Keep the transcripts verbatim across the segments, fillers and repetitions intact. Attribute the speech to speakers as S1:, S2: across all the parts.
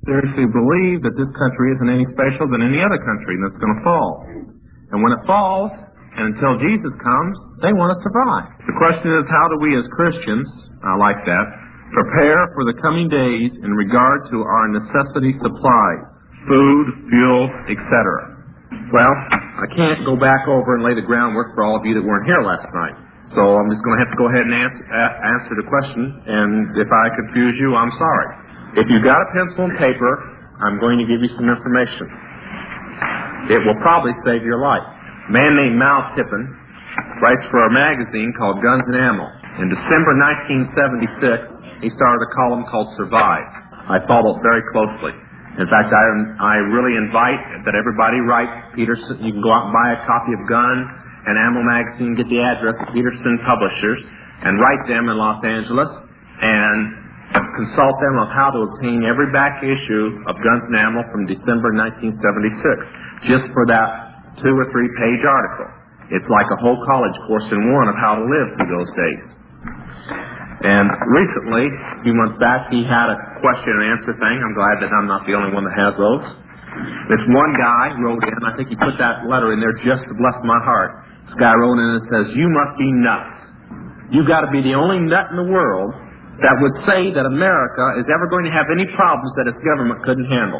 S1: seriously believe that this country isn't any special than any other country and it's going to fall. And when it falls, and until Jesus comes, they want to survive. The question is, how do we as Christians, I like that, prepare for the coming days in regard to our necessity supplies, food, fuel, et cetera? Well, I can't go back over and lay the groundwork for all of you that weren't here last night. So I'm just going to have to go ahead and answer, answer the question, and if I confuse you, I'm sorry. If you've got a pencil and paper, I'm going to give you some information. It will probably save your life. A man named Mal Tippin writes for a magazine called Guns and Ammo. In December nineteen seventy-six, he started a column called Survive. I followed very closely. In fact, I, I really invite that everybody write Peterson. You can go out and buy a copy of Gun and Ammo magazine, get the address of Peterson Publishers, and write them in Los Angeles, and consult them on how to obtain every back issue of Guns and Ammo from December nineteen seventy-six, just for that two or three page article. It's like a whole college course in one of how to live through those days. And recently, a few months back, he had a question and answer thing. I'm glad that I'm not the only one that has those. This one guy wrote in, I think he put that letter in there just to bless my heart. This guy wrote in and says, "You must be nuts. You've got to be the only nut in the world that would say that America is ever going to have any problems that its government couldn't handle."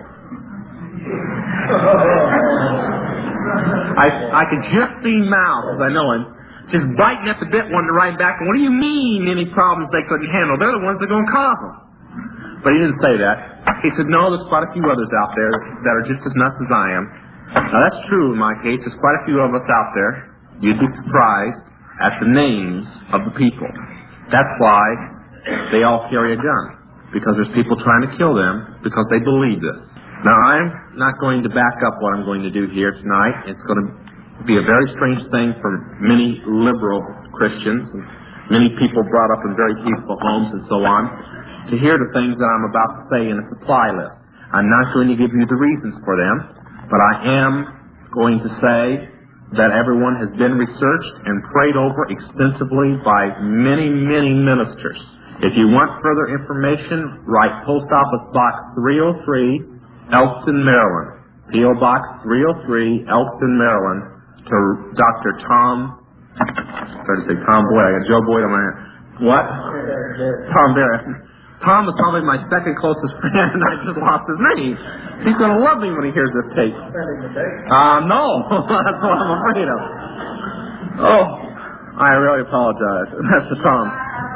S1: I, I could just see Mao, because I know him, just biting at the bit, wanting to write back, "What do you mean any problems they couldn't handle? They're the ones that are going to cause them." But he didn't say that. He said, "No, there's quite a few others out there that are just as nuts as I am." Now, that's true in my case. There's quite a few of us out there. You'd be surprised at the names of the people. That's why they all carry a gun, because there's people trying to kill them because they believe this. Now, I'm not going to back up what I'm going to do here tonight. It's going to be a very strange thing for many liberal Christians, and many people brought up in very peaceful homes and so on, to hear the things that I'm about to say in a supply list. I'm not going to give you the reasons for them, but I am going to say that everyone has been researched and prayed over extensively by many, many ministers. If you want further information, write Post Office Box three oh three, Elkston, Maryland. P O Box three oh three, Elkston, Maryland, to Doctor Tom, sorry to say Tom Boyd, I got Joe Boyd on my hand. What? Tom Barrett. Tom is probably my second closest friend, and I just lost his name. He's going to love me when he hears this tape. Uh, no. That's what I'm afraid of. Oh, I really apologize. That's the Tom.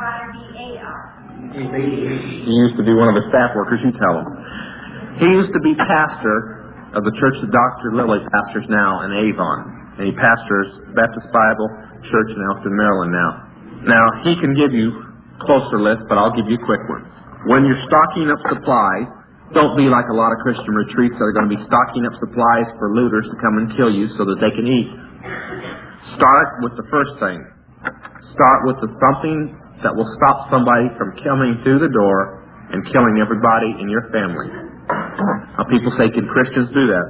S1: He used to be one of the staff workers, you tell him. He used to be pastor of the church that Doctor Lilly pastors now in Avon. And he pastors Baptist Bible Church in Elkston, Maryland now. Now, he can give you closer list, but I'll give you quick ones. When you're stocking up supplies, don't be like a lot of Christian retreats that are going to be stocking up supplies for looters to come and kill you so that they can eat. Start with the first thing. Start with the something that will stop somebody from coming through the door and killing everybody in your family. Now, people say, can Christians do that?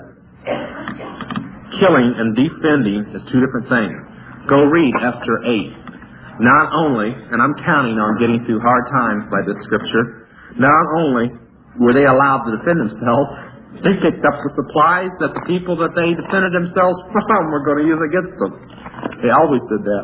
S1: Killing and defending is two different things. Go read Esther eight. Not only, and I'm counting on getting through hard times by this scripture, not only were they allowed to defend themselves, they picked up the supplies that the people that they defended themselves from were going to use against them. They always did that.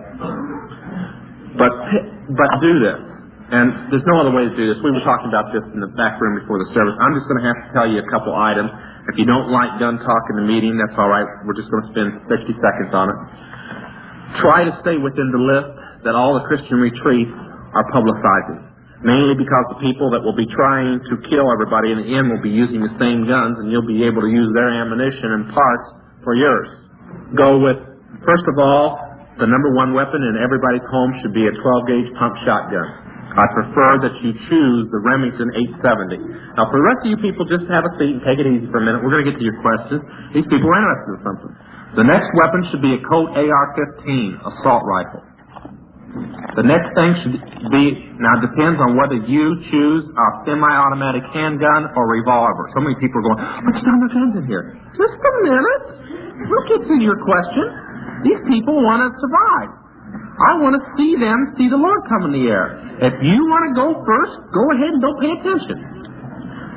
S1: But, but do this. And there's no other way to do this. We were talking about this in the back room before the service. I'm just going to have to tell you a couple items. If you don't like gun talk in the meeting, that's all right. We're just going to spend sixty seconds on it. Try to stay within the list that all the Christian retreats are publicizing, mainly because the people that will be trying to kill everybody in the end will be using the same guns, and you'll be able to use their ammunition and parts for yours. Go with, first of all, the number one weapon in everybody's home should be a twelve gauge pump shotgun. I prefer that you choose the Remington eight seventy. Now, for the rest of you people, just have a seat and take it easy for a minute. We're going to get to your questions. These people are interested in something. The next weapon should be a Colt A R fifteen assault rifle. The next thing should be, now it depends on whether you choose a semi-automatic handgun or revolver. So many people are going, what's down the guns in here? Just a minute. We'll get to your question. These people want to survive. I want to see them see the Lord come in the air. If you want to go first, go ahead and don't pay attention.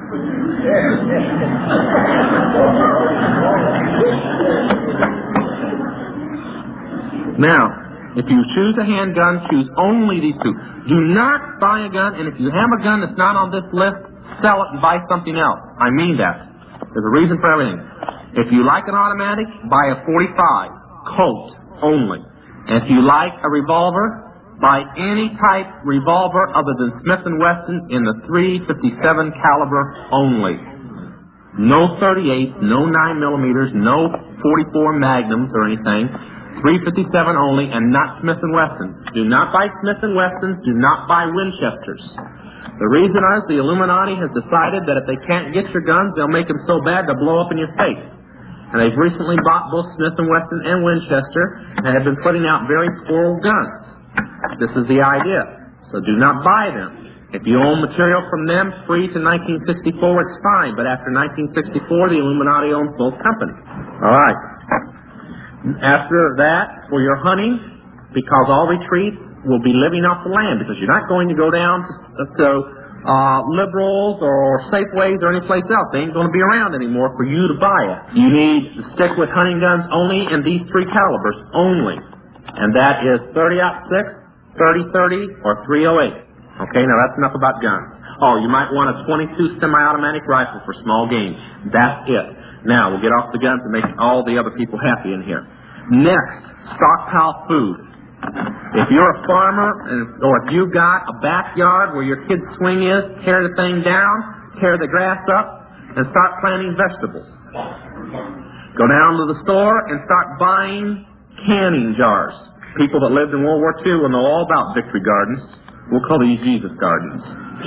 S1: Now, if you choose a handgun, choose only these two. Do not buy a gun, and if you have a gun that's not on this list, sell it and buy something else. I mean that. There's a reason for everything. If you like an automatic, buy a forty-five, Colt only. And if you like a revolver, buy any type revolver other than Smith and Wesson in the three fifty-seven caliber only. No thirty-eight, no nine millimeters, no forty-four Magnums or anything. three fifty-seven only, and not Smith and Wesson. Do not buy Smith and Wessons. Do not buy Winchesters. The reason is the Illuminati has decided that if they can't get your guns, they'll make them so bad they'll blow up in your face. And they've recently bought both Smith and Wesson and Winchester and have been putting out very poor guns. This is the idea. So do not buy them. If you own material from them free to nineteen sixty-four, it's fine. But after nineteen sixty-four, the Illuminati owns both companies. All right. After that, for your hunting, because all retreats will be living off the land, because you're not going to go down to, to uh, Liberals or Safeways or any place else. They ain't going to be around anymore for you to buy it. You need to stick with hunting guns only in these three calibers only, and that is thirty aught six, thirty thirty, or three oh eight. Okay, now that's enough about guns. Oh, you might want a twenty-two semi-automatic rifle for small game. That's it. Now, we'll get off the guns and make all the other people happy in here. Next, stockpile food. If you're a farmer, or if you've got a backyard where your kid's swing is, tear the thing down, tear the grass up, and start planting vegetables. Go down to the store and start buying canning jars. People that lived in World War Two will know all about Victory Gardens. We'll call these Jesus Gardens.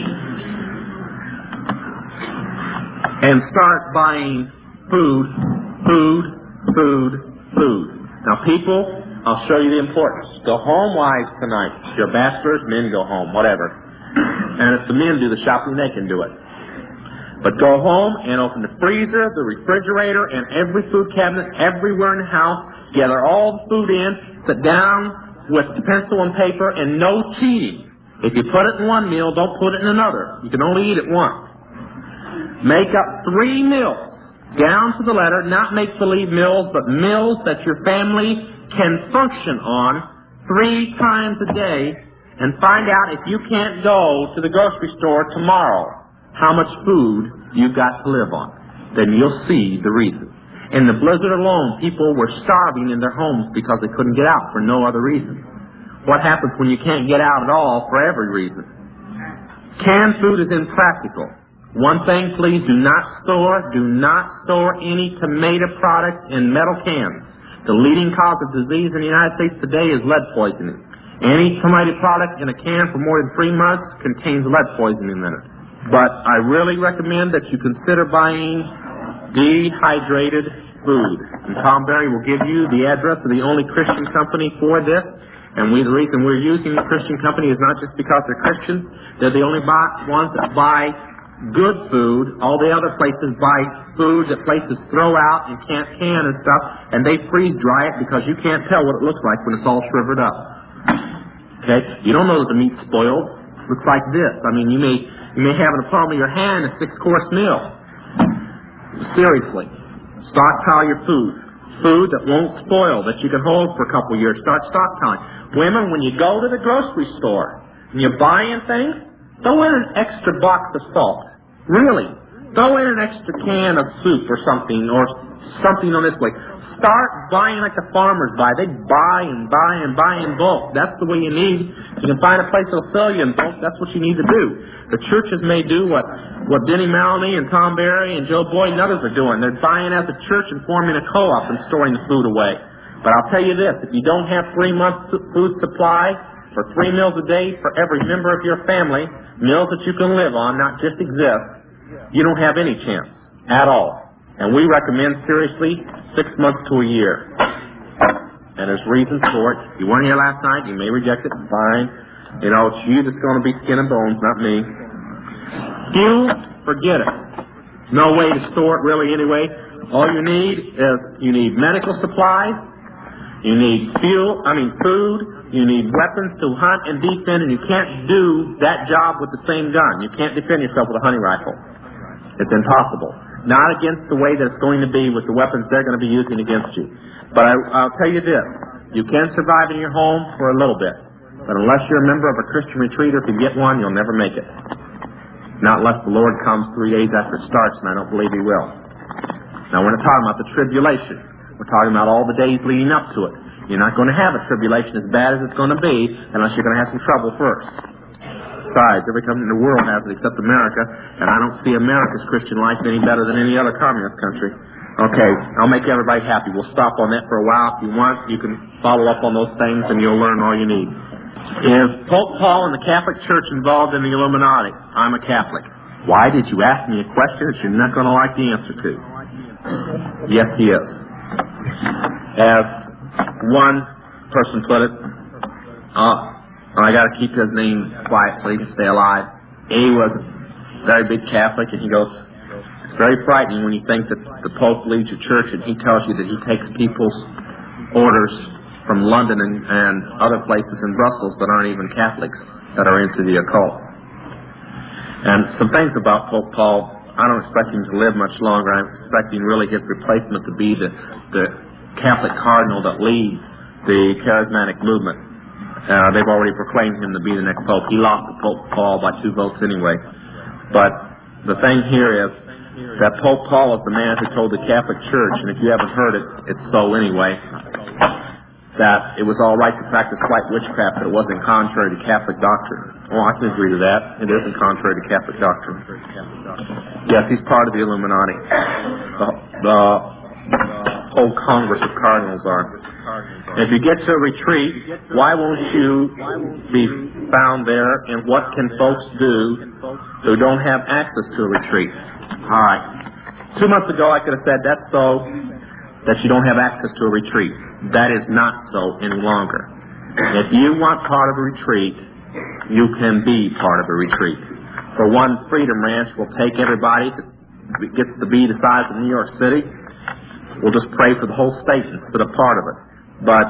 S1: And start buying food, food, food, food. Now, people, I'll show you the importance. Go home, wives, tonight. If you're bachelors, men go home, whatever. And if the men do the shopping, they can do it. But go home and open the freezer, the refrigerator, and every food cabinet everywhere in the house. Gather all the food in. Sit down with pencil and paper, and no cheating. If you put it in one meal, don't put it in another. You can only eat it once. Make up three meals. Down to the letter, not make-believe meals, but meals that your family can function on three times a day, and find out if you can't go to the grocery store tomorrow how much food you've got to live on. Then you'll see the reason. In the blizzard alone, people were starving in their homes because they couldn't get out for no other reason. What happens when you can't get out at all for every reason? Canned food is impractical. One thing, please, do not store, do not store any tomato products in metal cans. The leading cause of disease in the United States today is lead poisoning. Any tomato product in a can for more than three months contains lead poisoning in it. But I really recommend that you consider buying dehydrated food. And Tom Berry will give you the address of the only Christian company for this. And we, the reason we're using the Christian company is not just because they're Christians. They're the only buy, ones that buy good food. All the other places buy food that places throw out and can't can and stuff, and they freeze dry it because you can't tell what it looks like when it's all shriveled up. Okay? You don't know that the meat's spoiled. It looks like this. I mean, you may you may have in the palm of your hand a six-course meal. Seriously. Stockpile your food. Food that won't spoil, that you can hold for a couple of years. Start stockpiling. Women, when you go to the grocery store and you're buying things, throw in an extra box of salt. Really. Throw in an extra can of soup or something, or something on this way. Start buying like the farmers buy. They buy and buy and buy in bulk. That's the way you need. If you can find a place that'll sell you in bulk, that's what you need to do. The churches may do what, what Denny Maloney and Tom Berry and Joe Boyd and others are doing. They're buying as a church and forming a co-op and storing the food away. But I'll tell you this, if you don't have three months food supply for three meals a day for every member of your family, meals that you can live on, not just exist, you don't have any chance at all. And we recommend, seriously, six months to a year. And there's reasons for it. You weren't here last night, you may reject it, fine. You know, it's you that's going to be skin and bones, not me. Fuel, forget it. No way to store it really anyway. All you need is, you need medical supplies, you need fuel, I mean food, you need weapons to hunt and defend, and you can't do that job with the same gun. You can't defend yourself with a hunting rifle. It's impossible. Not against the way that it's going to be with the weapons they're going to be using against you. But I, I'll tell you this. You can survive in your home for a little bit. But unless you're a member of a Christian retreat, or if you get one, you'll never make it. Not unless the Lord comes three days after it starts, and I don't believe He will. Now, we're not talking about the tribulation. We're talking about all the days leading up to it. You're not going to have a tribulation as bad as it's going to be unless you're going to have some trouble first. Besides, every country in the world has it except America, and I don't see America's Christian life any better than any other communist country. Okay, I'll make everybody happy. We'll stop on that for a while. If you want, you can follow up on those things, and you'll learn all you need. Is Pope Paul and the Catholic Church involved in the Illuminati? I'm a Catholic. Why did you ask me a question that you're not going to like the answer to? Yes, he is. As one person put it, uh, I got to keep his name quiet so he can stay alive. He was a very big Catholic, and he goes, it's very frightening when you think that the Pope leads your church and he tells you that he takes people's orders from London and, and other places in Brussels that aren't even Catholics that are into the occult. And some things about Pope Paul, I don't expect him to live much longer. I'm expecting really his replacement to be the, the Catholic cardinal that leads the charismatic movement. Uh, they've already proclaimed him to be the next pope. He lost to Pope Paul by two votes anyway. But the thing here is that Pope Paul is the man who told the Catholic Church, and if you haven't heard it, it's so anyway, that it was all right to practice white witchcraft, but it wasn't contrary to Catholic doctrine. Oh, I can agree to that. It isn't contrary to Catholic doctrine. Yes, he's part of the Illuminati. The, the whole Congress of Cardinals are. If you get to a retreat, why won't you be found there, and what can folks do who don't have access to a retreat? All right. Two months ago, I could have said that's so that you don't have access to a retreat. That is not so any longer. If you want part of a retreat, you can be part of a retreat. For one, Freedom Ranch will take everybody that gets to be the size of New York City. We'll just pray for the whole state instead of part of it. But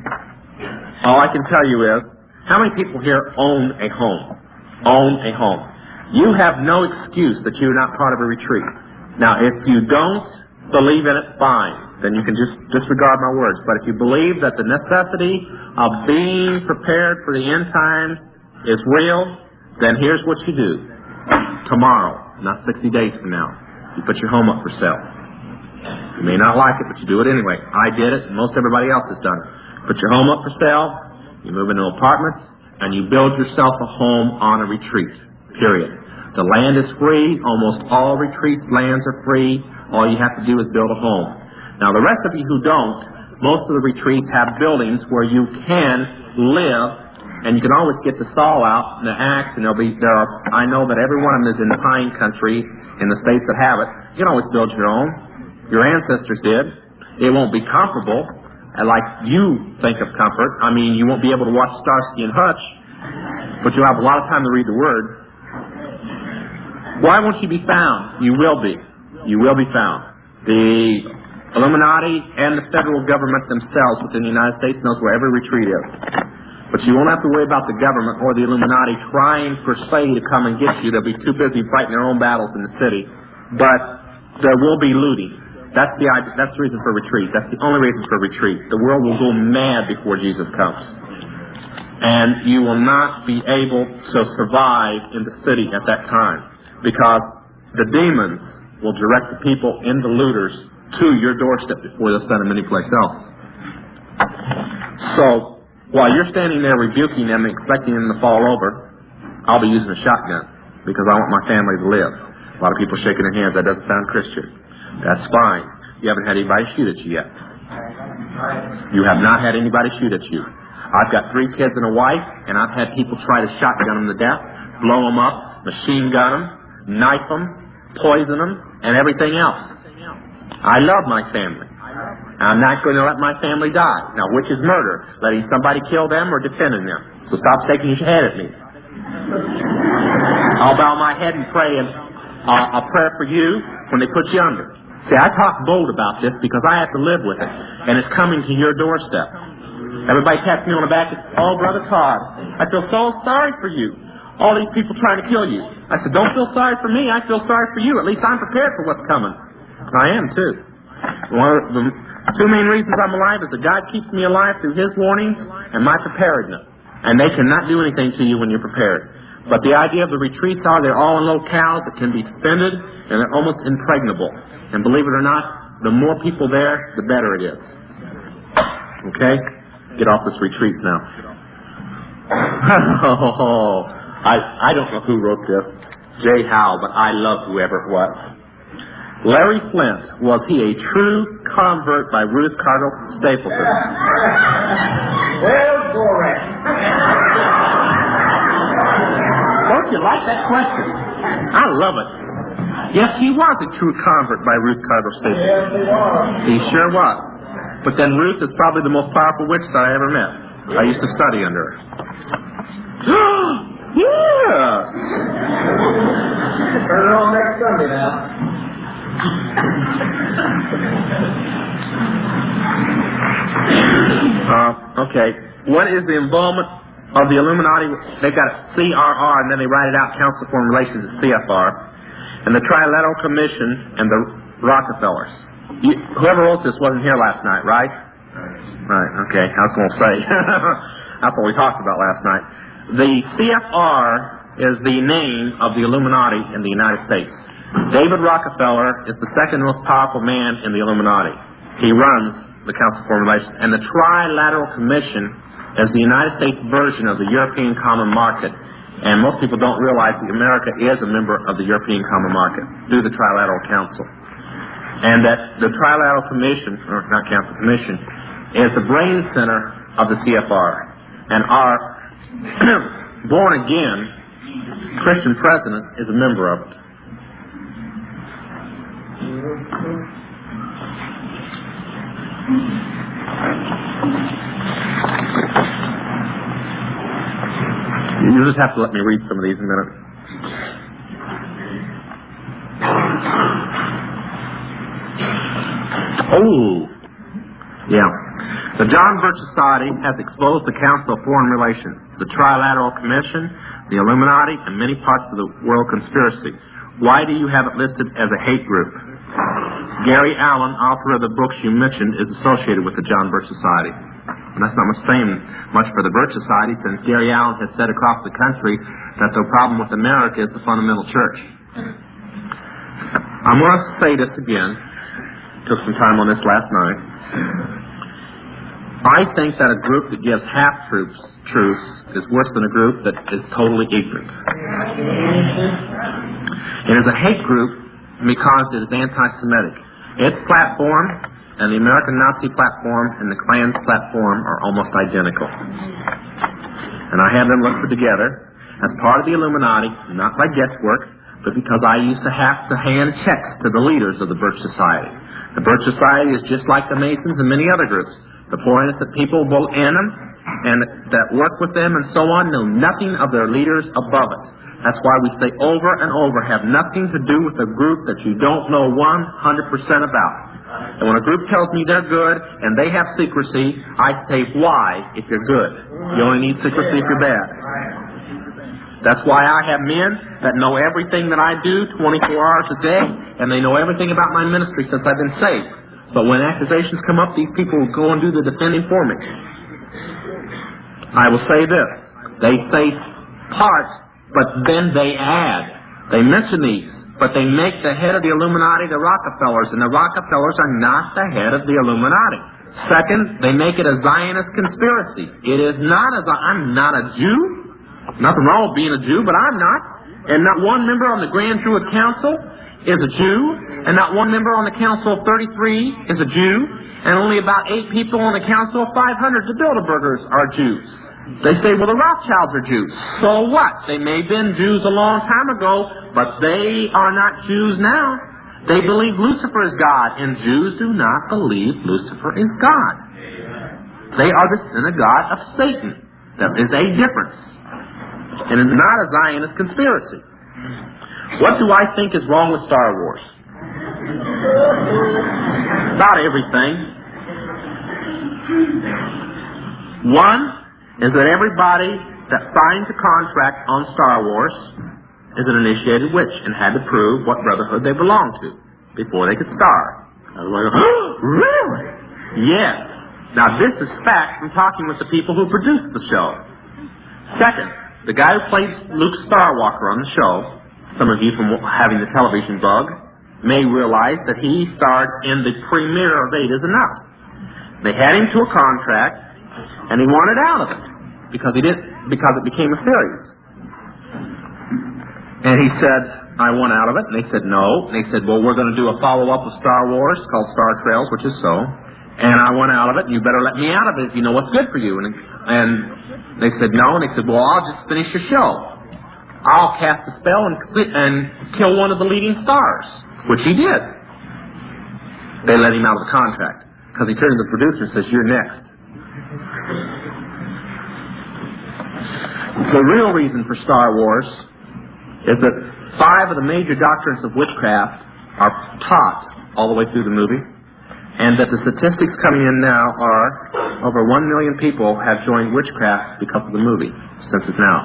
S1: all I can tell you is, how many people here own a home? Own a home. You have no excuse that you're not part of a retreat. Now, if you don't believe in it, fine. Then you can just disregard my words. But if you believe that the necessity of being prepared for the end times is real, then here's what you do. Tomorrow, not sixty days from now, you put your home up for sale. You may not like it, but you do it anyway. I did it, and most everybody else has done it. Put your home up for sale, you move into apartments, and you build yourself a home on a retreat, period. The land is free. Almost all retreat lands are free. All you have to do is build a home. Now, the rest of you who don't, most of the retreats have buildings where you can live, and you can always get the saw out and the axe, and there'll be, there are, I know that every one of them is in the pine country, in the states that have it. You can always build your own. Your ancestors did. It won't be comfortable, like you think of comfort. I mean, you won't be able to watch Starsky and Hutch, but you'll have a lot of time to read the Word. Why won't you be found? You will be. You will be found. The Illuminati and the federal government themselves within the United States knows where every retreat is. But you won't have to worry about the government or the Illuminati trying per se to come and get you. They'll be too busy fighting their own battles in the city. But there will be looting. That's the that's the reason for retreat. That's the only reason for retreat. The world will go mad before Jesus comes. And you will not be able to survive in the city at that time, because the demons will direct the people and the looters to your doorstep before they'll send them anyplace else. So, while you're standing there rebuking them and expecting them to fall over, I'll be using a shotgun, because I want my family to live. A lot of people shaking their hands. That doesn't sound Christian. That's fine. You haven't had anybody shoot at you yet. You have not had anybody shoot at you. I've got three kids and a wife, and I've had people try to shotgun them to death, blow them up, machine gun them, knife them, poison them, and everything else. I love my family. I'm not going to let my family die. Now, which is murder? Letting somebody kill them or defending them? So stop shaking your head at me. I'll bow my head and pray and uh, a prayer for you when they put you under. See, I talk bold about this because I have to live with it, and it's coming to your doorstep. Everybody taps me on the back and says, "Oh, Brother Todd, I feel so sorry for you. all these people trying to kill you. I said, don't feel sorry for me. I feel sorry for you. At least I'm prepared for what's coming. I am, too. One of the two main reasons I'm alive is that God keeps me alive through His warnings and my preparedness. And they cannot do anything to you when you're prepared. But the idea of the retreats are they're all in locales that can be defended, and they're almost impregnable. And believe it or not, the more people there, the better it is. Okay? Get off this retreat now. Oh, I, I don't know who wrote this, Jay Howe, but I love whoever it was. Larry Flint, was he a true convert by Ruth Cardinal Stapleton?
S2: Well, correct.
S1: Don't you like that question? I love it. Yes, he was a true convert by Ruth Cardinal Stapleton.
S2: Yes, he was.
S1: He sure was. But then Ruth is probably the most powerful witch that I ever met. I used to study under her. Yeah!
S2: Turn it on next Sunday now.
S1: Uh, okay. What is the involvement of the Illuminati? They've got a C R R, and then they write it out, Council of Foreign Relations, C F R, and the Trilateral Commission, and the Rockefellers. You, whoever wrote this wasn't here last night, right? Right, okay. I was going to say. That's what we talked about last night. The C F R is the name of the Illuminati in the United States. David Rockefeller is the second most powerful man in the Illuminati. He runs the Council of Foreign Relations. And the Trilateral Commission is the United States version of the European Common Market. And most people don't realize that America is a member of the European Common Market through the Trilateral Council. And that the Trilateral Commission, or not Council, Commission, is the brain center of the C F R. And our born-again Christian president is a member of it. You just have to let me read some of these in a minute. Oh, yeah. The John Birch Society has exposed the Council of Foreign Relations, the Trilateral Commission, the Illuminati, and many parts of the world conspiracy. Why do you have it listed as a hate group? Gary Allen, author of the books you mentioned, is associated with the John Birch Society. And that's not much saying much for the Birch Society, since Gary Allen has said across the country that the problem with America is the fundamental church. I'm going to say this again. Took some time on this last night. I think that a group that gives half-truths truths is worse than a group that is totally ignorant. It is a hate group because it is anti-Semitic. Its platform and the American Nazi platform and the Klan's platform are almost identical. And I have them listed together as part of the Illuminati, not by guesswork, but because I used to have to hand checks to the leaders of the Birch Society. The Birch Society is just like the Masons and many other groups. The poor innocent people vote in them and that work with them and so on know nothing of their leaders above it. That's why we say over and over, have nothing to do with a group that you don't know one hundred percent about. And when a group tells me they're good and they have secrecy, I say, why if you're good? You only need secrecy if you're bad. That's why I have men that know everything that I do twenty-four hours a day, and they know everything about my ministry since I've been saved. But when accusations come up, these people will go and do the defending for me. I will say this. They say parts, but then they add. They mention these, but they make the head of the Illuminati the Rockefellers, and the Rockefellers are not the head of the Illuminati. Second, they make it a Zionist conspiracy. It is not a I'm not a Jew. Nothing wrong with being a Jew, but I'm not. And not one member on the Grand Druid Council is a Jew, and not one member on the Council of thirty-three is a Jew, and only about eight people on the Council of five hundred, the Bilderbergers, are Jews. They say, well, the Rothschilds are Jews. So what? They may have been Jews a long time ago, but they are not Jews now. They believe Lucifer is God, and Jews do not believe Lucifer is God. They are the synagogue of Satan. There is a difference. And it's not a Zionist conspiracy. What do I think is wrong with Star Wars? About everything. One is that everybody that signs a contract on Star Wars is an initiated witch and had to prove what brotherhood they belonged to before they could star. I was like, oh, really? Yes. Now, this is fact from talking with the people who produced the show. Second, the guy who played Luke Skywalker on the show, some of you from having the television bug, may realize that he starred in the premiere of Eight Is Enough. They had him to a contract, and he wanted out of it because he did because it became a series. And he said, I want out of it. And they said, no. And they said, well, we're going to do a follow-up of Star Wars called Star Trails, which is so. And I want out of it, and you better let me out of it if you know what's good for you. And, and they said, no. And they said, well, I'll just finish your show. I'll cast a spell and, and kill one of the leading stars, which he did. They let him out of the contract because he turned to the producer and says, you're next. The real reason for Star Wars is that five of the major doctrines of witchcraft are taught all the way through the movie, and that the statistics coming in now are over one million people have joined witchcraft because of the movie, since it's now.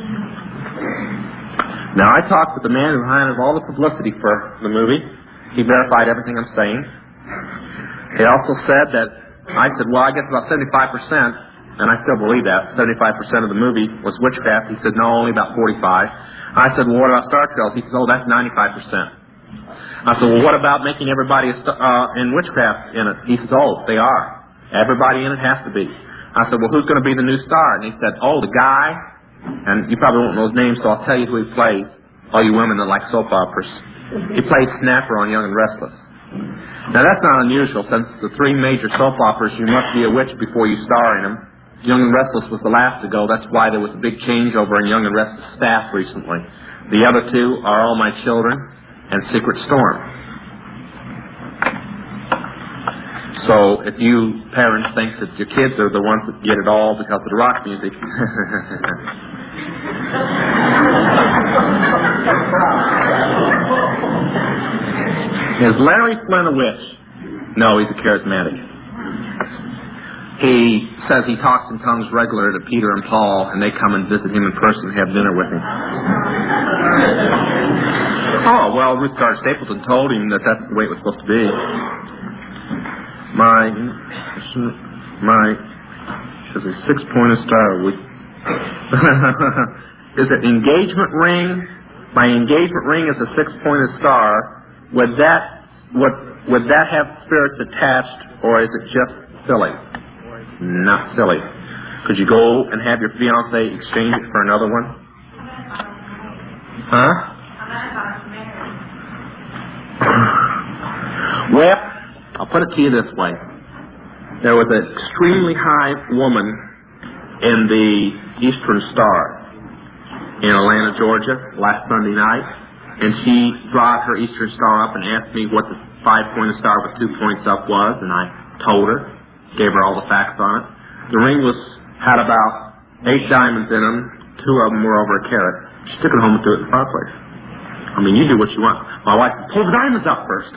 S1: Now, I talked with the man who handled all the publicity for the movie. He verified everything I'm saying. He also said that, I said, well, I guess about seventy-five percent, and I still believe that, seventy-five percent of the movie was witchcraft. He said, no, only about forty-five. I said, well, what about Star Trails? He said, oh, that's ninety-five percent. I said, well, what about making everybody uh, in witchcraft in it? He says, oh, they are. Everybody in it has to be. I said, well, who's going to be the new star? And he said, oh, the guy, and you probably won't know his name, so I'll tell you who he plays. All you women that like soap operas. He played Snapper on Young and Restless. Now, that's not unusual, since the three major soap operas, you must be a witch before you star in them. Young and Restless was the last to go. That's why there was a big changeover in Young and Restless staff recently. The other two are All My Children and Secret Storm. So if you parents think that your kids are the ones that get it all because of the rock music, is Larry Flynn a witch? No, he's a charismatic. He says he talks in tongues regular to Peter and Paul, and they come and visit him in person and have dinner with him. Oh, well, Ruth Gardner Stapleton told him that that's the way it was supposed to be. My, my, is a six-pointed star. Is it engagement ring? My engagement ring is a six-pointed star. Would that, would, would that have spirits attached, or is it just silly? Not silly. Could you go and have your fiancé exchange it for another one? Huh? Well, I'll put it to you this way. There was an extremely high woman in the Eastern Star in Atlanta, Georgia, last Sunday night, and she brought her Eastern Star up and asked me what the five-pointed star with two points up was, and I told her, gave her all the facts on it. The ring was had about eight diamonds in them. Two of them were over a carat. She took it home and threw it in the fireplace. I mean, you do what you want. My wife said, pull the diamonds up first.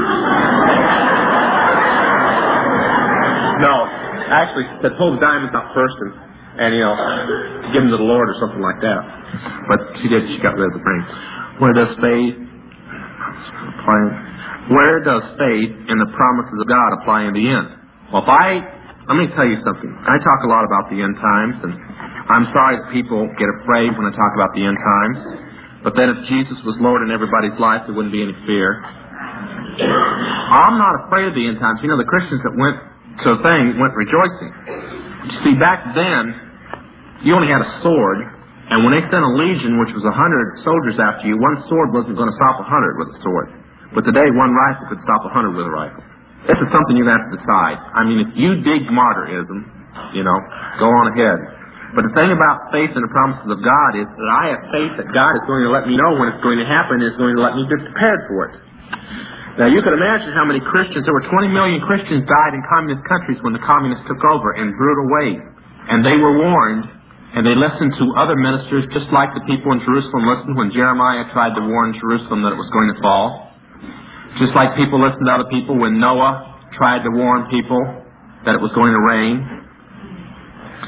S1: No, actually, she said, pull the diamonds up first and, and, you know, give them to the Lord or something like that. But she did. She got rid of the ring. Where does faith apply? Where does faith in the promises of God apply in the end? Well, if I, let me tell you something. I talk a lot about the end times, and I'm sorry that people get afraid when I talk about the end times. But then if Jesus was Lord in everybody's life, there wouldn't be any fear. I'm not afraid of the end times. You know, the Christians that went to a thing went rejoicing. You see, back then, you only had a sword, and when they sent a legion, which was a hundred soldiers after you, one sword wasn't going to stop a hundred with a sword. But today, one rifle could stop a hundred with a rifle. This is something you have to decide. I mean, if you dig martyrism, you know, go on ahead. But the thing about faith in the promises of God is that I have faith that God is going to let me know when it's going to happen and is going to let me be prepared for it. Now, you can imagine how many Christians, there were twenty million Christians died in communist countries when the communists took over in brutal ways. And they were warned, and they listened to other ministers, just like the people in Jerusalem listened when Jeremiah tried to warn Jerusalem that it was going to fall. Just like people listened to other people when Noah tried to warn people that it was going to rain.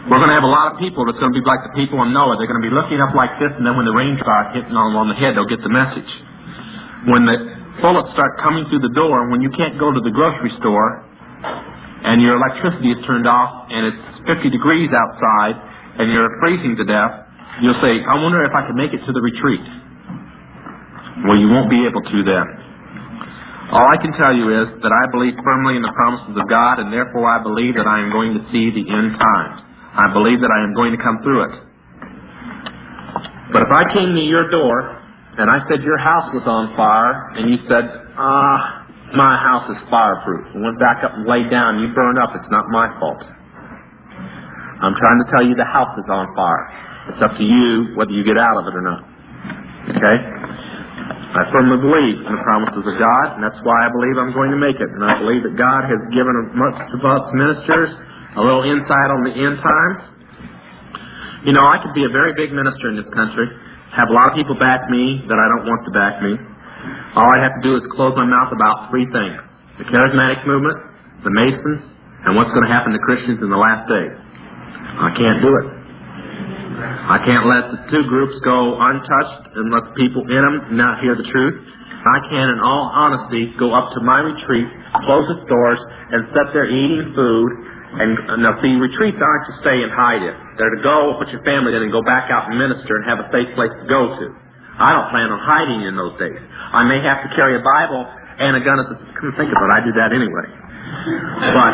S1: We're going to have a lot of people that's going to be like the people in Noah. They're going to be looking up like this, and then when the rain starts hitting them on the head, they'll get the message. When the bullets start coming through the door, and when you can't go to the grocery store, and your electricity is turned off, and it's fifty degrees outside, and you're freezing to death, you'll say, I wonder if I can make it to the retreat. Well, you won't be able to then. All I can tell you is that I believe firmly in the promises of God, and therefore I believe that I am going to see the end times. I believe that I am going to come through it. But if I came to your door, and I said your house was on fire, and you said, ah, my house is fireproof, and went back up and laid down, and you burned up, it's not my fault. I'm trying to tell you the house is on fire. It's up to you whether you get out of it or not. Okay? I firmly believe in the promises of God, and that's why I believe I'm going to make it. And I believe that God has given most of us ministers a little insight on the end times. You know, I could be a very big minister in this country, have a lot of people back me that I don't want to back me. All I have to do is close my mouth about three things: the charismatic movement, the Masons, and what's going to happen to Christians in the last days. I can't do it. I can't let the two groups go untouched and let the people in them not hear the truth. I can, in all honesty, go up to my retreat, close its doors, and sit there eating food. And now, see, retreats aren't to stay and hide in. They're to go, put your family in, and go back out and minister and have a safe place to go to. I don't plan on hiding in those days. I may have to carry a Bible and a gun at the... Come think of it, I do that anyway. But...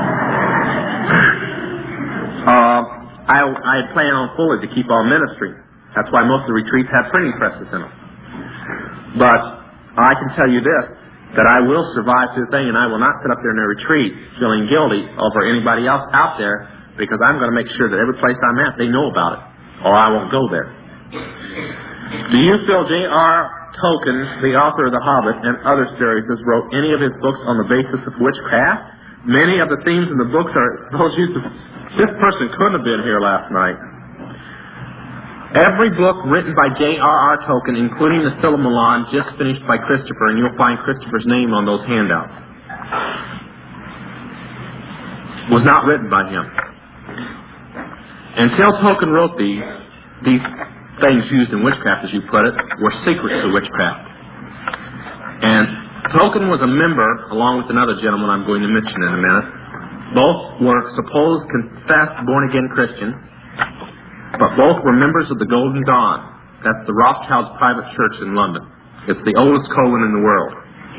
S1: Uh, I, I plan on fully to keep on ministering. That's why most of the retreats have printing presses in them. But I can tell you this, that I will survive through the thing, and I will not sit up there in a retreat feeling guilty over anybody else out there, because I'm going to make sure that every place I'm at, they know about it, or I won't go there. Do you feel J R Tolkien, the author of The Hobbit and other series, wrote any of his books on the basis of witchcraft? Many of the themes in the books are those used to... This person couldn't have been here last night. Every book written by J R R Tolkien, including the Silmarillion, just finished by Christopher, and you'll find Christopher's name on those handouts, was not written by him. Until Tolkien wrote these, these things used in witchcraft, as you put it, were secrets to witchcraft. And Tolkien was a member, along with another gentleman I'm going to mention in a minute. Both were supposed confessed born-again Christians, but both were members of the Golden Dawn. That's the Rothschild's private church in London. It's the oldest coven in the world.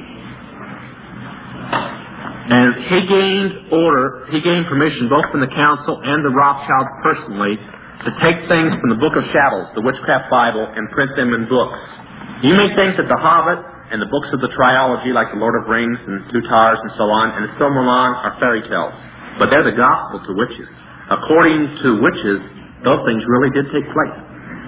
S1: And he gained order, he gained permission both from the council and the Rothschilds personally to take things from the Book of Shadows, the Witchcraft Bible, and print them in books. You may think that The Hobbit and the books of the trilogy, like The Lord of Rings and Two Towers and so on, and the Silmarillion are fairy tales. But they're the gospel to witches. According to witches, those things really did take place.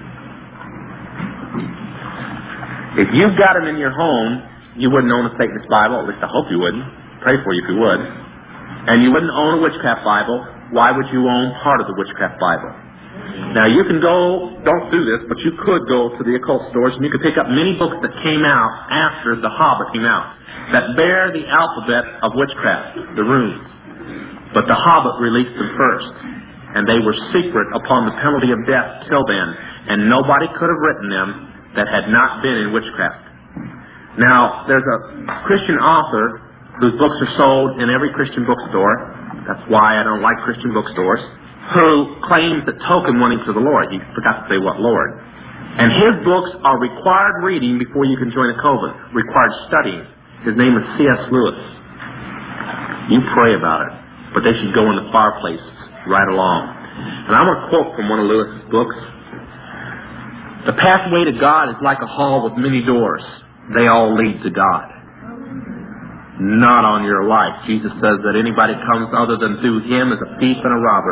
S1: If you've got them in your home, you wouldn't own a Satanist Bible. At least I hope you wouldn't. Pray for you if you would. And you wouldn't own a witchcraft Bible. Why would you own part of the witchcraft Bible? Now, you can go, don't do this, but you could go to the occult stores and you could pick up many books that came out after The Hobbit came out that bear the alphabet of witchcraft, the runes. But The Hobbit released them first, and they were secret upon the penalty of death till then, and nobody could have written them that had not been in witchcraft. Now, there's a Christian author whose books are sold in every Christian bookstore. That's why I don't like Christian bookstores. Who claims that Tolkien went into the Lord. He forgot to say what Lord. And his books are required reading before you can join a coven. Required studying. His name is C S Lewis. You pray about it. But they should go in the fireplace right along. And I'm going to quote from one of Lewis's books. The pathway to God is like a hall with many doors. They all lead to God. Not on your life. Jesus says that anybody comes other than through him is a thief and a robber.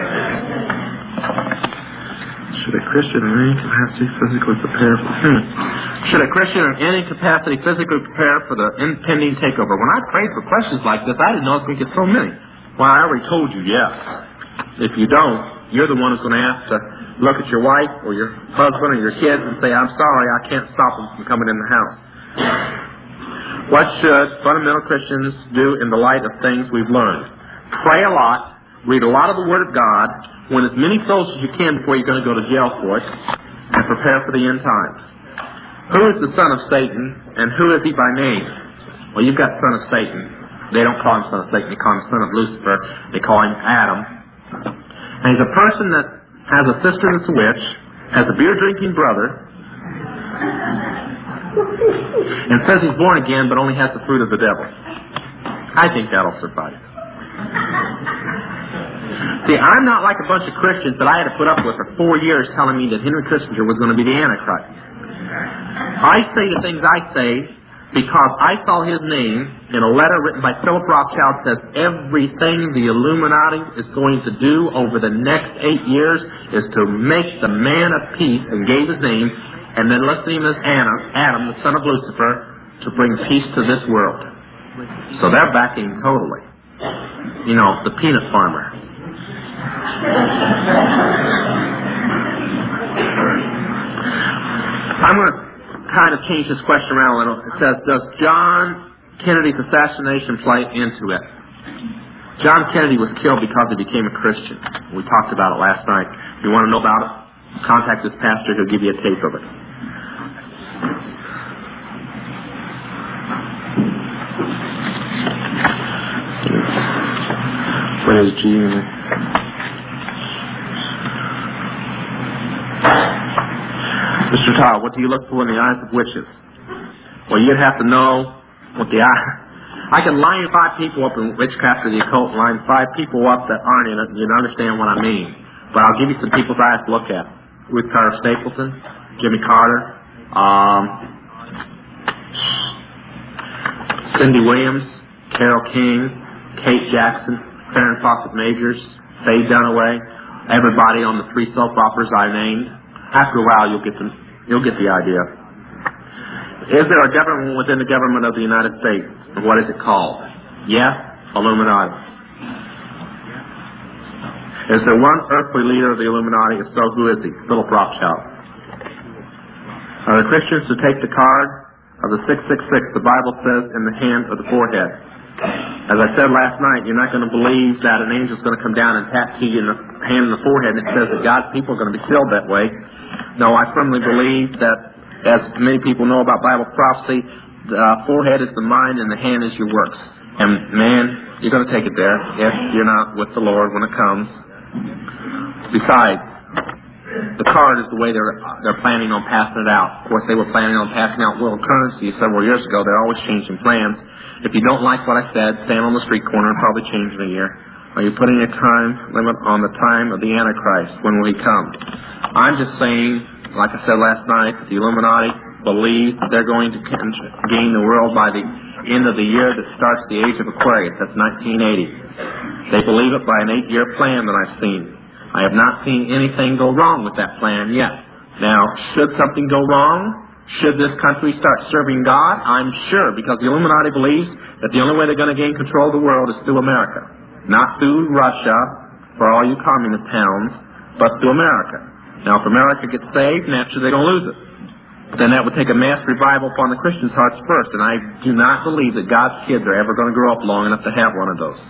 S1: Should a Christian in any capacity physically prepare for hmm. Should a Christian in any capacity physically prepare for the impending takeover? When I prayed for questions like this, I didn't know I was going to get so many. Well, I already told you yes. If you don't, you're the one who's going to have to look at your wife or your husband or your kids and say, I'm sorry, I can't stop them from coming in the house. What should fundamental Christians do in the light of things we've learned? Pray a lot, read a lot of the Word of God, win as many souls as you can before you're going to go to jail for it, and prepare for the end times. Who is the son of Satan, and who is he by name? Well, you've got son of Satan. They don't call him son of Satan, they call him son of Lucifer. They call him Adam. And he's a person that has a sister that's a witch, has a beer-drinking brother, and says he's born again but only has the fruit of the devil. I think that'll suffice. See, I'm not like a bunch of Christians that I had to put up with for four years telling me that Henry Kissinger was going to be the Antichrist. I say the things I say because I saw his name in a letter written by Philip Rothschild that says everything the Illuminati is going to do over the next eight years is to make the man of peace, and gave his name, and then listed him as Adam, Adam, the son of Lucifer, to bring peace to this world. So they're backing totally. You know, the peanut farmer. I'm going to kind of change this question around a little. It says, does John Kennedy's assassination play into it? John Kennedy was killed because he became a Christian. We talked about it last night. If you want to know about it, contact this pastor. He'll give you a tape of it. What is G? Mister Todd, what do you look for in the eyes of witches? Well, you'd have to know what the eye... I can line five people up in witchcraft or the occult and line five people up that aren't in it, and you'd understand what I mean. But I'll give you some people's eyes to look at. Ruth Carter Stapleton, Jimmy Carter, um, Cindy Williams, Carole King, Kate Jackson, Farron Fawcett Majors, Faye Dunaway, everybody on the three soap operas I named. After a while, you'll get the, you'll get the idea. Is there a government within the government of the United States? And what is it called? Yes, Illuminati. Is there one earthly leader of the Illuminati? If so, who is he? Philip Rothschild. Are the Christians to take the card of the six six six, the Bible says, in the hand or the forehead? As I said last night, you're not going to believe that an angel's going to come down and tattoo you in the hand and the forehead, and it says that God's people are going to be filled that way. No, I firmly believe that, as many people know about Bible prophecy, the uh, forehead is the mind and the hand is your works. And man, you're going to take it there if you're not with the Lord when it comes. Besides, the card is the way they're they're planning on passing it out. Of course, they were planning on passing out world currency several years ago. They're always changing plans. If you don't like what I said, stand on the street corner and probably change in a year. Are you putting a time limit on the time of the Antichrist? When will he come? I'm just saying, like I said last night, the Illuminati believe they're going to gain the world by the end of the year that starts the age of Aquarius. That's nineteen eighty. They believe it by an eight-year plan that I've seen. I have not seen anything go wrong with that plan yet. Now, should something go wrong? Should this country start serving God? I'm sure, because the Illuminati believes that the only way they're going to gain control of the world is through America. Not through Russia, for all you communist towns, but through America. Now, if America gets saved, naturally they're going to lose it. Then that would take a mass revival upon the Christians' hearts first, and I do not believe that God's kids are ever going to grow up long enough to have one of those.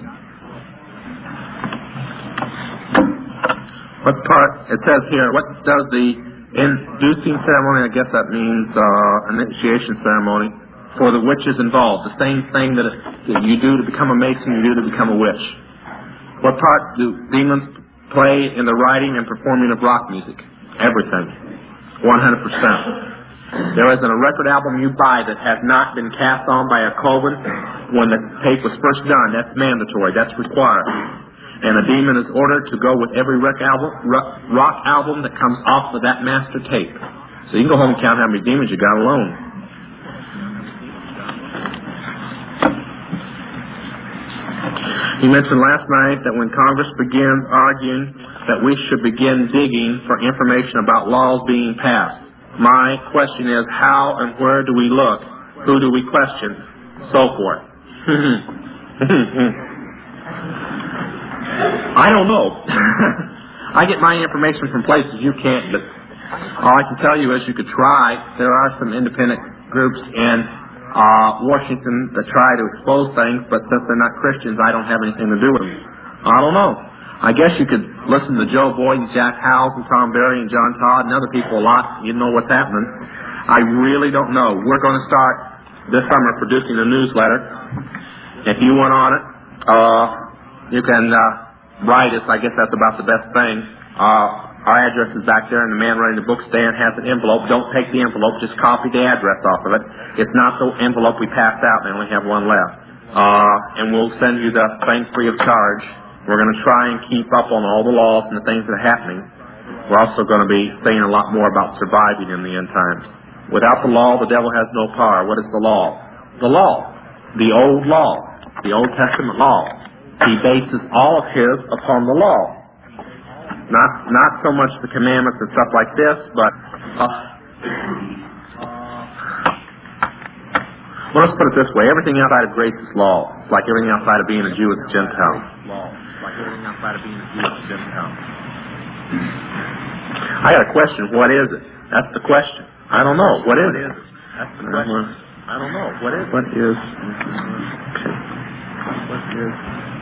S1: What part, it says here, what does the inducing ceremony, I guess that means uh, initiation ceremony, for the witches involved? The same thing that, it, that you do to become a mason, you do to become a witch. What part do demons play in the writing and performing of rock music? Everything. one hundred percent. There isn't a record album you buy that has not been cast on by a Coven when the tape was first done. That's mandatory. That's required. And a demon is ordered to go with every rock album, rock album that comes off of that master tape. So you can go home and count how many demons you got alone. He mentioned last night that when Congress begins arguing that we should begin digging for information about laws being passed. My question is, how and where do we look? Who do we question? So forth. I don't know. I get my information from places you can't, but all I can tell you is you could try. There are some independent groups in uh, Washington that try to expose things, but since they're not Christians, I don't have anything to do with them. I don't know. I guess you could listen to Joe Boyd and Jack Howells and Tom Berry and John Todd and other people a lot. You know what's happening. I really don't know. We're going to start this summer producing a newsletter. If you want on it, uh, you can uh, write us. I guess that's about the best thing. Uh, our address is back there, and the man running the book stand has an envelope. Don't take the envelope. Just copy the address off of it. It's not the envelope we passed out. We only have one left. Uh, and we'll send you the thing free of charge. We're going to try and keep up on all the laws and the things that are happening. We're also going to be saying a lot more about surviving in the end times. Without the law, the devil has no power. What is the law? The law. The old law. The Old Testament law. He bases all of his upon the law. Not not so much the commandments and stuff like this, but... Uh, well, let's put it this way. Everything outside of grace is law. It's like everything outside of being a Jew is a Gentile. Law. Like everything outside of being a Jew is a Gentile. I got a question. What is it? That's the question. I don't know. What is it? That's the question. I don't know. What is it? What is... Okay. What is...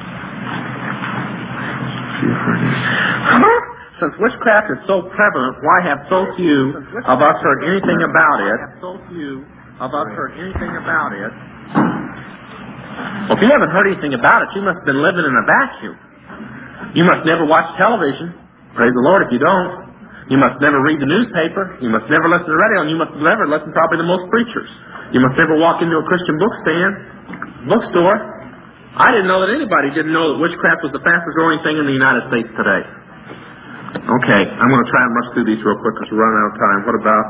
S1: Since witchcraft is so prevalent, why have so few of us heard anything about it? So few of us heard anything about it. Well, if you haven't heard anything about it, you must have been living in a vacuum. You must never watch television. Praise the Lord if you don't. You must never read the newspaper. You must never listen to the radio, and you must never listen probably to most preachers. You must never walk into a Christian book stand, bookstore. I didn't know that anybody didn't know that witchcraft was the fastest growing thing in the United States today. Okay, I'm going to try and rush through these real quick because we're running out of time. What about...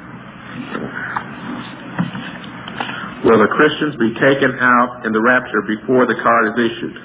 S1: Will the Christians be taken out in the rapture before the card is issued?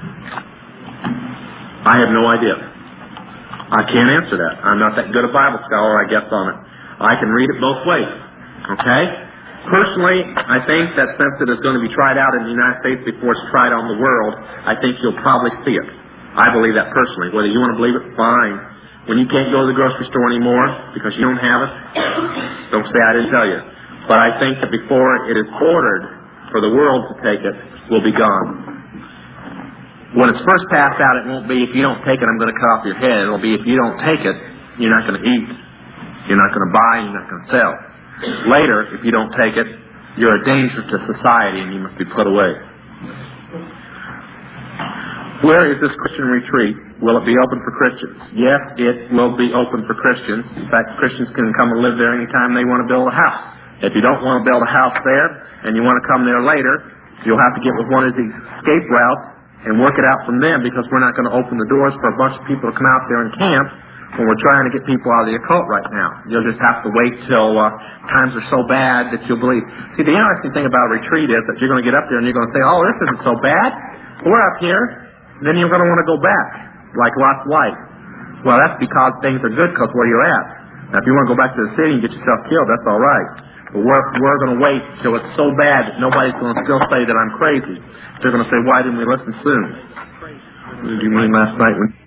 S1: I have no idea. I can't answer that. I'm not that good a Bible scholar, I guess, on it. I can read it both ways. Okay? Personally, I think that since it is going to be tried out in the United States before it's tried on the world, I think you'll probably see it. I believe that personally. Whether you want to believe it, fine. When you can't go to the grocery store anymore because you don't have it, don't say I didn't tell you. But I think that before it is ordered for the world to take it, we'll be gone. When it's first passed out, it won't be, if you don't take it, I'm going to cut off your head. It'll be, if you don't take it, you're not going to eat. You're not going to buy, you're not going to sell. Later, if you don't take it, you're a danger to society and you must be put away. Where is this Christian retreat? Will it be open for Christians? Yes, it will be open for Christians. In fact, Christians can come and live there anytime they want to build a house. If you don't want to build a house there and you want to come there later, you'll have to get with one of these escape routes and work it out from them, because we're not going to open the doors for a bunch of people to come out there and camp when we're trying to get people out of the occult right now. You'll just have to wait till uh, times are so bad that you'll believe. See, the interesting thing about a retreat is that you're going to get up there and you're going to say, oh, this isn't so bad. We're up here. And then you're going to want to go back, like Lot's wife. Well, that's because things are good because where you're at. Now, if you want to go back to the city and get yourself killed, that's all right. But we're, we're going to wait till it's so bad that nobody's going to still say that I'm crazy. They're going to say, why didn't we listen soon? Did you mean last night when...